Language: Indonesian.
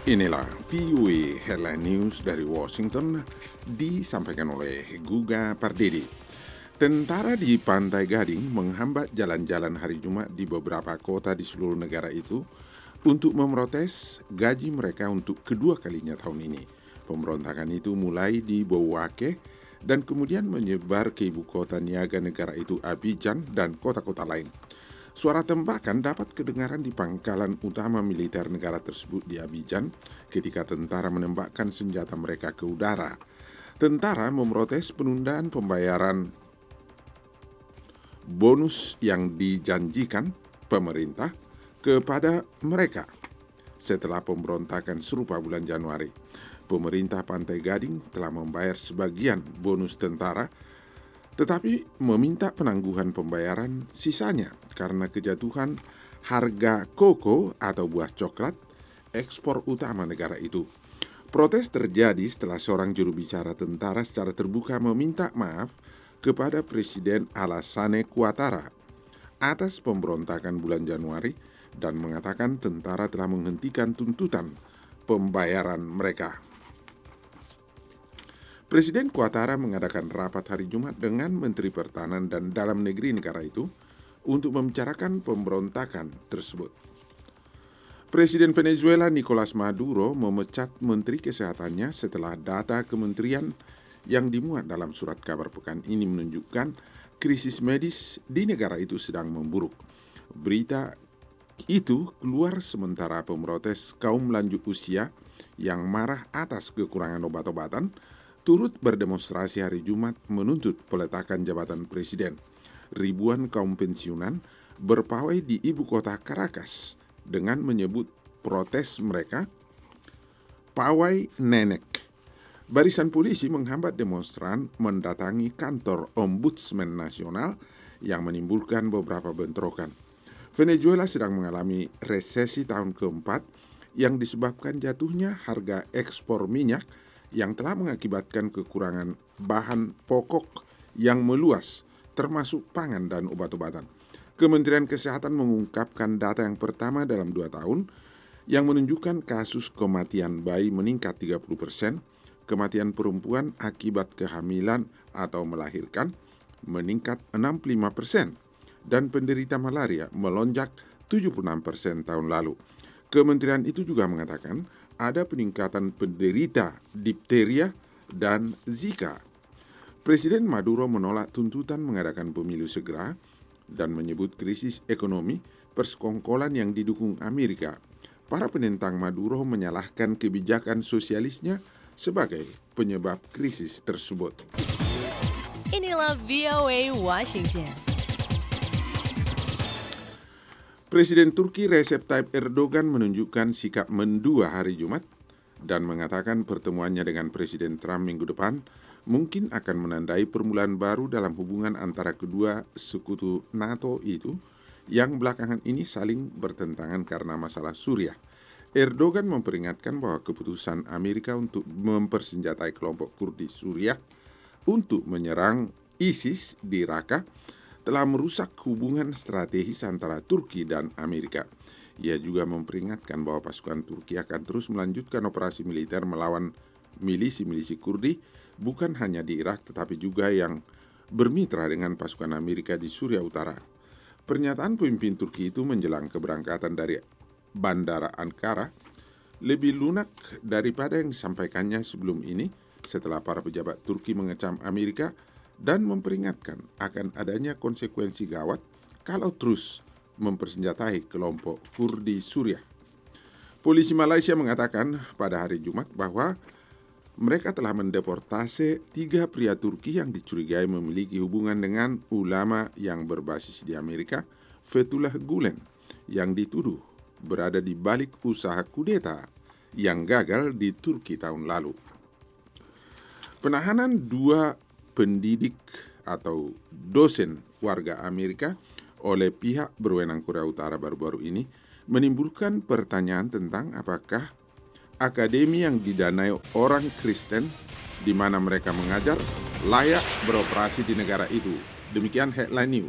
Inilah VOA Headline News dari Washington, disampaikan oleh Guga Pardede. Tentara di Pantai Gading menghambat jalan-jalan hari Jumat di beberapa kota di seluruh negara itu untuk memprotes gaji mereka untuk kedua kalinya tahun ini. Pemberontakan itu mulai di Bouake dan kemudian menyebar ke ibu kota niaga negara itu Abidjan dan kota-kota lain. Suara tembakan dapat kedengaran di pangkalan utama militer negara tersebut di Abidjan ketika tentara menembakkan senjata mereka ke udara. Tentara memprotes penundaan pembayaran bonus yang dijanjikan pemerintah kepada mereka setelah pemberontakan serupa bulan Januari. Pemerintah Pantai Gading telah membayar sebagian bonus tentara, tetapi meminta penangguhan pembayaran sisanya karena kejatuhan harga koko atau buah coklat, ekspor utama negara itu. Protes terjadi setelah seorang juru bicara tentara secara terbuka meminta maaf kepada Presiden Alassane Ouattara atas pemberontakan bulan Januari dan mengatakan tentara telah menghentikan tuntutan pembayaran mereka. Presiden Ouattara mengadakan rapat hari Jumat dengan Menteri Pertahanan dan Dalam Negeri negara itu untuk membicarakan pemberontakan tersebut. Presiden Venezuela Nicolas Maduro memecat Menteri Kesehatannya setelah data kementerian yang dimuat dalam surat kabar pekan ini menunjukkan krisis medis di negara itu sedang memburuk. Berita itu keluar sementara pemrotes kaum lanjut usia yang marah atas kekurangan obat-obatan turut berdemonstrasi hari Jumat menuntut peletakan jabatan presiden. Ribuan kaum pensiunan berpawai di ibu kota Caracas dengan menyebut protes mereka pawai nenek. Barisan polisi menghambat demonstran mendatangi kantor Ombudsman Nasional yang menimbulkan beberapa bentrokan. Venezuela sedang mengalami resesi tahun keempat yang disebabkan jatuhnya harga ekspor minyak yang telah mengakibatkan kekurangan bahan pokok yang meluas, termasuk pangan dan obat-obatan. Kementerian Kesehatan mengungkapkan data yang pertama dalam 2 tahun yang menunjukkan kasus kematian bayi meningkat 30%, kematian perempuan akibat kehamilan atau melahirkan meningkat 65%, dan penderita malaria melonjak 76% tahun lalu. Kementerian itu juga mengatakan ada peningkatan penderita dipteria dan Zika. Presiden Maduro menolak tuntutan mengadakan pemilu segera dan menyebut krisis ekonomi persekongkolan yang didukung Amerika. Para penentang Maduro menyalahkan kebijakan sosialisnya sebagai penyebab krisis tersebut. Inilah VOA Washington. Presiden Turki Recep Tayyip Erdogan menunjukkan sikap mendua hari Jumat dan mengatakan pertemuannya dengan Presiden Trump minggu depan mungkin akan menandai permulaan baru dalam hubungan antara kedua sekutu NATO itu yang belakangan ini saling bertentangan karena masalah Suriah. Erdogan memperingatkan bahwa keputusan Amerika untuk mempersenjatai kelompok Kurdi Suriah untuk menyerang ISIS di Raqqa telah merusak hubungan strategis antara Turki dan Amerika. Ia juga memperingatkan bahwa pasukan Turki akan terus melanjutkan operasi militer melawan milisi-milisi Kurdi, bukan hanya di Irak tetapi juga yang bermitra dengan pasukan Amerika di Suriah Utara. Pernyataan pemimpin Turki itu menjelang keberangkatan dari Bandara Ankara lebih lunak daripada yang disampaikannya sebelum ini setelah para pejabat Turki mengecam Amerika dan memperingatkan akan adanya konsekuensi gawat kalau terus mempersenjatai kelompok Kurdi Suriah. Polisi Malaysia mengatakan pada hari Jumat bahwa mereka telah mendeportasi 3 pria Turki yang dicurigai memiliki hubungan dengan ulama yang berbasis di Amerika, Fethullah Gulen, yang dituduh berada di balik usaha kudeta yang gagal di Turki tahun lalu. Penahanan 2 pendidik atau dosen warga Amerika oleh pihak berwenang Korea Utara baru-baru ini menimbulkan pertanyaan tentang apakah akademi yang didanai orang Kristen di mana mereka mengajar layak beroperasi di negara itu. Demikian Headline News.